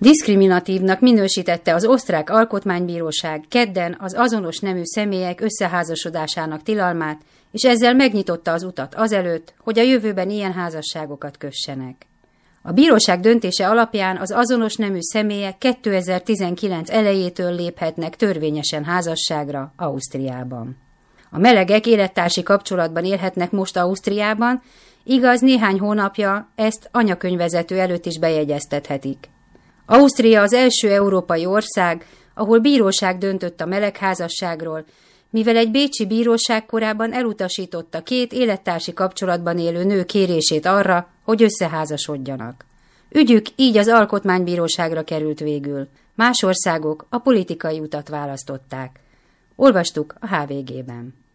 Diszkriminatívnak minősítette az osztrák alkotmánybíróság kedden az azonos nemű személyek összeházasodásának tilalmát, és ezzel megnyitotta az utat azelőtt, hogy a jövőben ilyen házasságokat kössenek. A bíróság döntése alapján az azonos nemű személyek 2019 elejétől léphetnek törvényesen házasságra Ausztriában. A melegek élettársi kapcsolatban élhetnek most Ausztriában, igaz, néhány hónapja ezt anyakönyvvezető előtt is bejegyeztethetik. Ausztria az első európai ország, ahol bíróság döntött a melegházasságról, mivel egy bécsi bíróság korábban elutasította 2 élettársi kapcsolatban élő nő kérését arra, hogy összeházasodjanak. Ügyük így az alkotmánybíróságra került végül. Más országok a politikai utat választották. Olvastuk a HVG-ben.